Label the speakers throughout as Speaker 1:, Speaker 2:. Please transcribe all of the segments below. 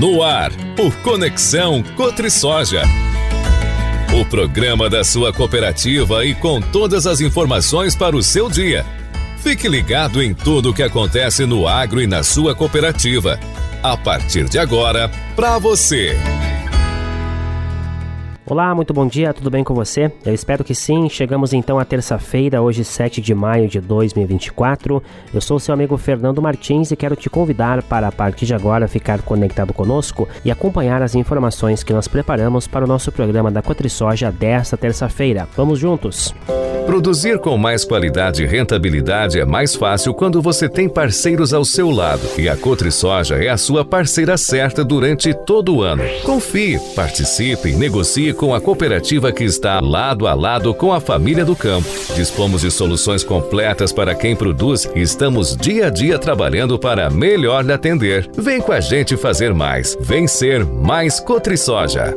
Speaker 1: No ar, o Conexão Cotrisoja. O programa da sua cooperativa e com todas as informações para o seu dia. Fique ligado em tudo o que acontece no agro e na sua cooperativa. A partir de agora, para você.
Speaker 2: Olá, muito bom dia, tudo bem com você? Eu espero que sim. Chegamos então à terça-feira, hoje 7 de maio de 2024. Eu sou o seu amigo Fernando Martins e quero te convidar para, a partir de agora, ficar conectado conosco e acompanhar as informações que nós preparamos para o nosso programa da Cotrisoja desta terça-feira. Vamos juntos!
Speaker 1: Produzir com mais qualidade e rentabilidade é mais fácil quando você tem parceiros ao seu lado. E a Cotrisoja é a sua parceira certa durante todo o ano. Confie, participe e negocie com a cooperativa que está lado a lado com a família do campo. Dispomos de soluções completas para quem produz e estamos dia a dia trabalhando para melhor lhe atender. Vem com a gente fazer mais. Vem ser mais Cotrisoja.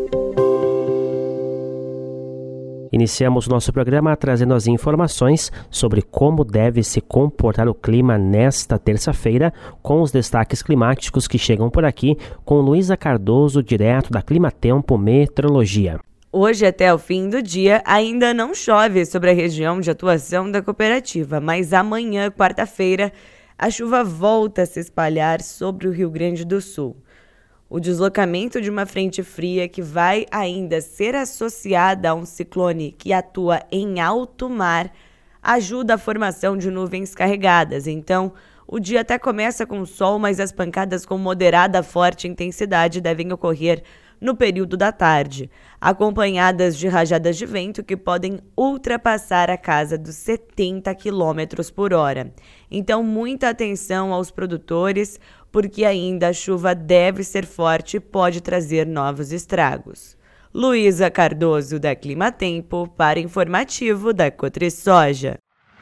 Speaker 2: Iniciamos o nosso programa trazendo as informações sobre como deve se comportar o clima nesta terça-feira, com os destaques climáticos que chegam por aqui, com Luísa Cardoso, direto da Climatempo Meteorologia.
Speaker 3: Hoje, até o fim do dia, ainda não chove sobre a região de atuação da cooperativa, mas amanhã, quarta-feira, a chuva volta a se espalhar sobre o Rio Grande do Sul. O deslocamento de uma frente fria que vai ainda ser associada a um ciclone que atua em alto mar ajuda a formação de nuvens carregadas. Então, o dia até começa com sol, mas as pancadas com moderada a forte intensidade devem ocorrer no período da tarde, acompanhadas de rajadas de vento que podem ultrapassar a casa dos 70 km por hora. Então, muita atenção aos produtores, porque ainda a chuva deve ser forte e pode trazer novos estragos. Luísa Cardoso, da Climatempo, para informativo da Cotrisoja.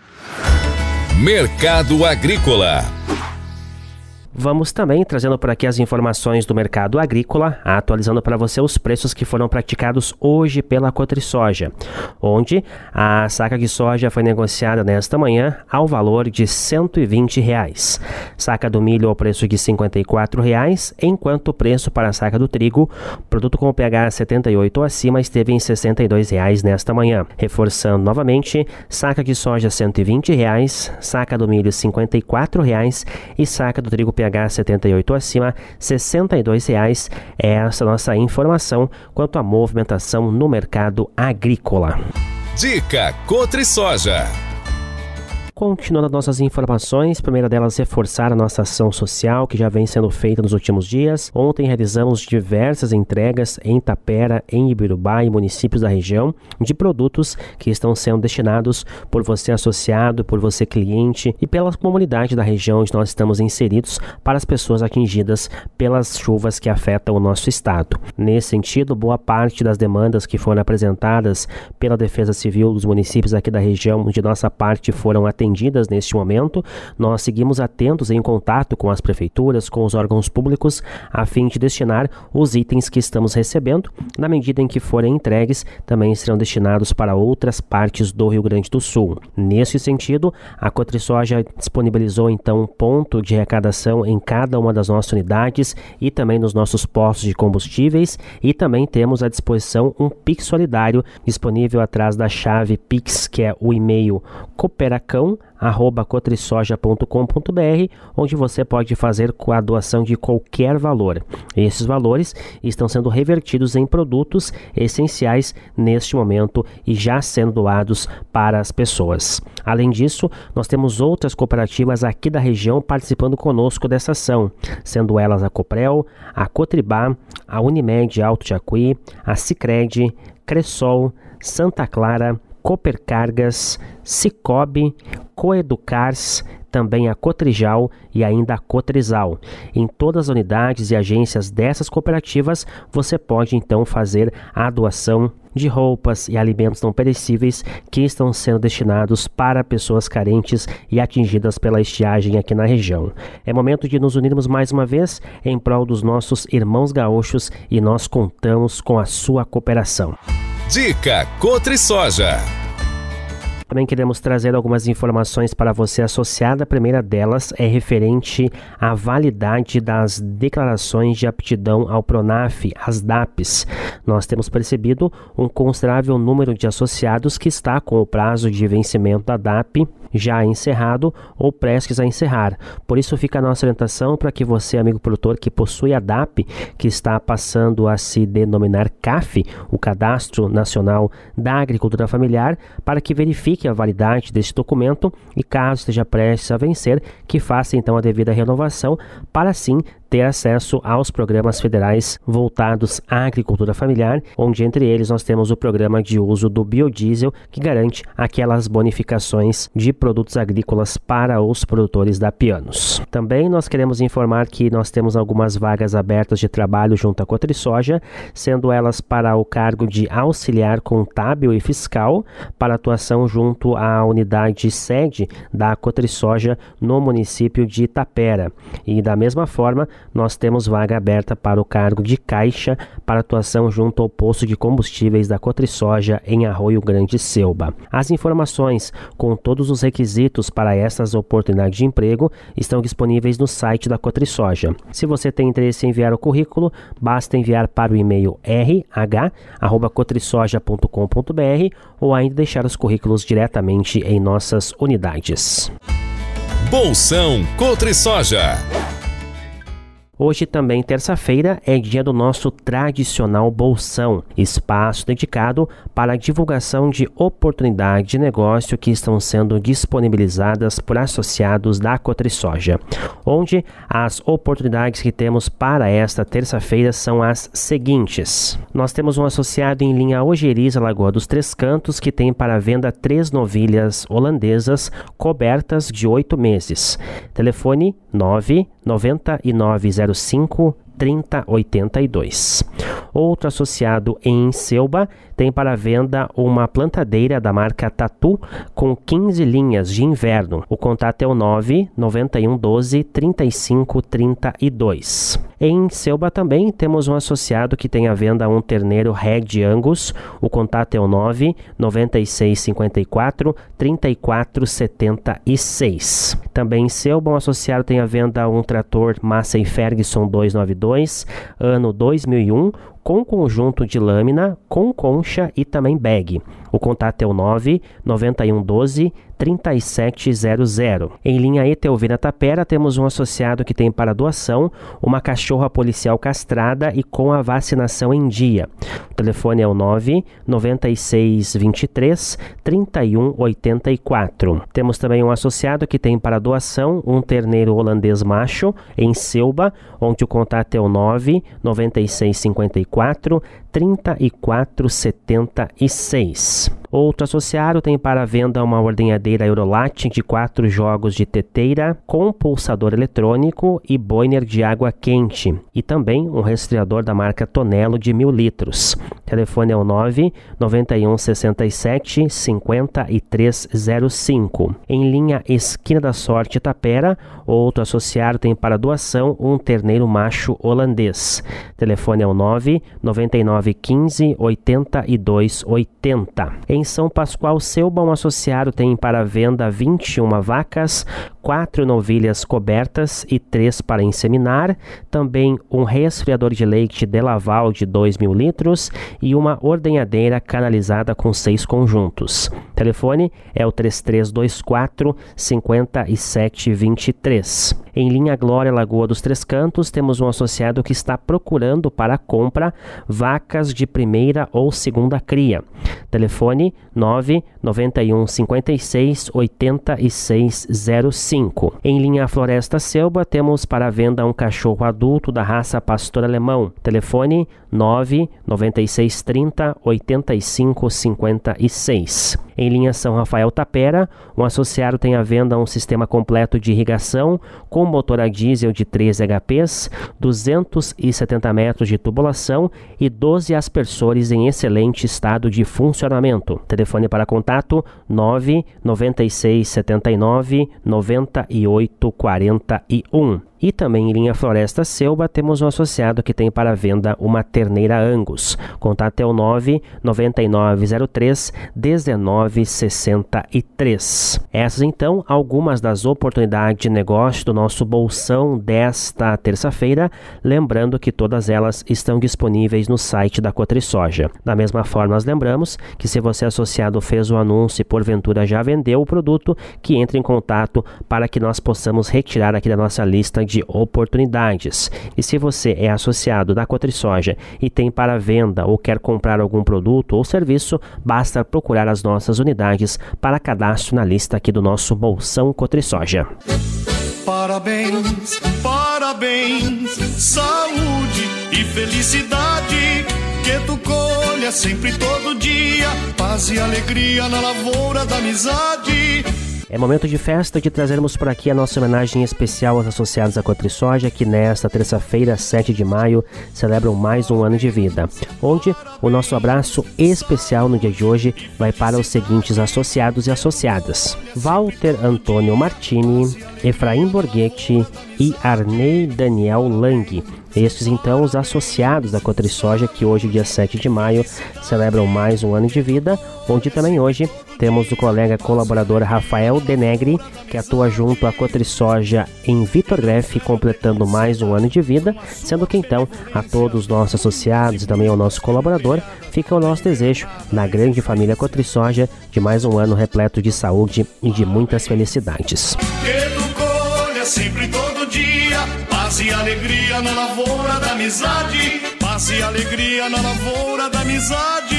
Speaker 1: Mercado Agrícola.
Speaker 2: Vamos também trazendo por aqui as informações do mercado agrícola, atualizando para você os preços que foram praticados hoje pela Cotrisoja, onde a saca de soja foi negociada nesta manhã ao valor de R$ 120. Saca do milho ao preço de R$ 54, enquanto o preço para a saca do trigo, produto com pH 78 ou acima, esteve em R$ 62 nesta manhã. Reforçando novamente, saca de soja R$ 120, saca do milho R$ 54 e saca do trigo pH 78 acima, R$ 62. É essa nossa informação quanto à movimentação no mercado agrícola.
Speaker 1: Dica Cotrisoja.
Speaker 2: Continuando as nossas informações, a primeira delas reforçar a nossa ação social que já vem sendo feita nos últimos dias. Ontem realizamos diversas entregas em Tapera, em Ibirubá e municípios da região de produtos que estão sendo destinados por você associado, por você cliente e pela comunidade da região onde nós estamos inseridos para as pessoas atingidas pelas chuvas que afetam o nosso estado. Nesse sentido, boa parte das demandas que foram apresentadas pela Defesa Civil dos municípios aqui da região de nossa parte foram atendidas neste momento. Nós seguimos atentos em contato com as prefeituras, com os órgãos públicos, a fim de destinar os itens que estamos recebendo. Na medida em que forem entregues, também serão destinados para outras partes do Rio Grande do Sul. Nesse sentido, a Cotrisoja disponibilizou então um ponto de arrecadação em cada uma das nossas unidades e também nos nossos postos de combustíveis, e também temos à disposição um Pix solidário disponível atrás da chave Pix, que é o e-mail cooperacão@cotrisoja.com.br, onde você pode fazer a doação de qualquer valor. Esses valores estão sendo revertidos em produtos essenciais neste momento e já sendo doados para as pessoas. Além disso, nós temos outras cooperativas aqui da região participando conosco dessa ação, sendo elas a Coprel, a Cotribá, a Unimed Alto Jacuí, a Sicredi, Cressol, Santa Clara, Coopercargas, Cicobi, Coeducars, também a Cotrijal e ainda a Cotrizal. Em todas as unidades e agências dessas cooperativas, você pode então fazer a doação de roupas e alimentos não perecíveis que estão sendo destinados para pessoas carentes e atingidas pela estiagem aqui na região. É momento de nos unirmos mais uma vez em prol dos nossos irmãos gaúchos e nós contamos com a sua cooperação.
Speaker 1: Dica Cotrisoja.
Speaker 2: Também queremos trazer algumas informações para você associada. A primeira delas é referente à validade das declarações de aptidão ao PRONAF, as DAPs. Nós temos percebido um considerável número de associados que está com o prazo de vencimento da DAP já encerrado ou prestes a encerrar. Por isso fica a nossa orientação para que você, amigo produtor, que possui a DAP, que está passando a se denominar CAF, o Cadastro Nacional da Agricultura Familiar, para que verifique a validade deste documento e, caso esteja prestes a vencer, que faça então a devida renovação para assim ter acesso aos programas federais voltados à agricultura familiar, onde entre eles nós temos o programa de uso do biodiesel, que garante aquelas bonificações de produtos agrícolas para os produtores dapianos. Também nós queremos informar que nós temos algumas vagas abertas de trabalho junto à CotriSoja, sendo elas para o cargo de auxiliar contábil e fiscal, para atuação junto à unidade sede da CotriSoja no município de Itapera. E da mesma forma, nós temos vaga aberta para o cargo de caixa para atuação junto ao posto de combustíveis da CotriSoja em Arroio Grande Selba. As informações com todos os requisitos para essas oportunidades de emprego estão disponíveis no site da CotriSoja. Se você tem interesse em enviar o currículo, basta enviar para o e-mail rh@cotrisoja.com.br ou ainda deixar os currículos diretamente em nossas unidades.
Speaker 1: Bolsão CotriSoja.
Speaker 2: Hoje também, terça-feira, é dia do nosso tradicional Bolsão, espaço dedicado para a divulgação de oportunidades de negócio que estão sendo disponibilizadas por associados da CotriSoja, onde as oportunidades que temos para esta terça-feira são as seguintes. Nós temos um associado em linha Ojeriza, Lagoa dos Três Cantos, que tem para venda 3 novilhas holandesas cobertas de 8 meses. Telefone 99905-3082. Outro associado em Selba tem para venda uma plantadeira da marca Tatu com 15 linhas de inverno. O contato é o 99112-3532. Em Selba também temos um associado que tem à venda um terneiro Red Angus. O contato é o 99654-3476. Também em Selba, um associado tem à venda um trator Massey Ferguson 292, ano 2001, com conjunto de lâmina, com concha e também bag. O contato é o 99112-3700. Em linha Etelvina Tapera, temos um associado que tem para doação uma cachorra policial castrada e com a vacinação em dia. O telefone é o 99623-3184. Temos também um associado que tem para doação um terneiro holandês macho em Selba, onde o contato é o 99654-3476. Outro associado tem para venda uma ordenhadeira Eurolate de 4 jogos de teteira com pulsador eletrônico e boiler de água quente e também um resfriador da marca Tonello de 1000 litros. O telefone é o 99167-5305. Em linha Esquina da Sorte Itapera, outro associado tem para doação um terneiro macho holandês. O telefone é o 99915-8280. Em São Pascoal Selba, um associado tem para venda 21 vacas, 4 novilhas cobertas e 3 para inseminar, também um resfriador de leite Delaval de 2.000 litros e uma ordenhadeira canalizada com 6 conjuntos. O telefone é o 3324-5723. Em linha Glória, Lagoa dos Três Cantos, temos um associado que está procurando para compra vacas de primeira ou segunda cria. Telefone 99156-8605. Em linha Floresta Selba, temos para venda um cachorro adulto da raça Pastor Alemão. Telefone 99630-8556. Em linha São Rafael Tapera, um associado tem à venda um sistema completo de irrigação com motor a diesel de 13 HPs, 270 metros de tubulação e 12 aspersores em excelente estado de funcionamento. Telefone para contato 99679-9841. E também em linha Floresta Selva temos um associado que tem para venda uma terneira Angus. Contato é o 99903 1963. Essas então algumas das oportunidades de negócio do nosso bolsão desta terça-feira, lembrando que todas elas estão disponíveis no site da CotriSoja. Da mesma forma, nós lembramos que se você associado fez o anúncio e porventura já vendeu o produto, que entre em contato para que nós possamos retirar aqui da nossa lista de oportunidades. E se você é associado da CotriSoja e tem para venda ou quer comprar algum produto ou serviço, basta procurar as nossas unidades para cadastro na lista aqui do nosso bolsão CotriSoja.
Speaker 4: Parabéns, parabéns, saúde e felicidade, que tu colha sempre todo dia, paz e alegria na lavoura da amizade.
Speaker 2: É momento de festa de trazermos por aqui a nossa homenagem especial aos associados à CotriSoja, que nesta terça-feira, 7 de maio, celebram mais um ano de vida, onde o nosso abraço especial no dia de hoje vai para os seguintes associados e associadas: Walter Antônio Martini, Efraim Borghetti e Arnei Daniel Lang. Estes então os associados da CotriSoja, que hoje, dia 7 de maio, celebram mais um ano de vida, onde também hoje temos o colega colaborador Rafael Denegri, que atua junto à CotriSoja em Vitor Greff, completando mais um ano de vida, sendo que então a todos os nossos associados e também ao nosso colaborador fica o nosso desejo, na grande família CotriSoja, de mais um ano repleto de saúde e de muitas felicidades.
Speaker 4: Sempre todo dia, paz e alegria na lavoura da amizade, paz e alegria na lavoura da amizade.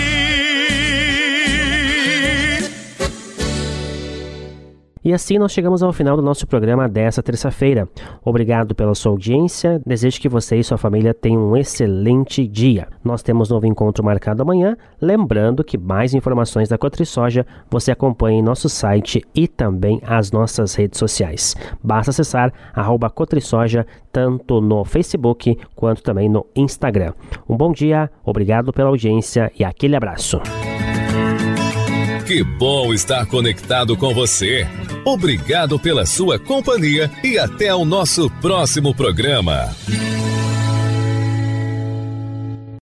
Speaker 2: E assim nós chegamos ao final do nosso programa dessa terça-feira. Obrigado pela sua audiência, desejo que você e sua família tenham um excelente dia. Nós temos novo encontro marcado amanhã, lembrando que mais informações da CotriSoja você acompanha em nosso site e também as nossas redes sociais. Basta acessar @CotriSoja tanto no Facebook quanto também no Instagram. Um bom dia, obrigado pela audiência e aquele abraço.
Speaker 1: Que bom estar conectado com você. Obrigado pela sua companhia e até o nosso próximo programa.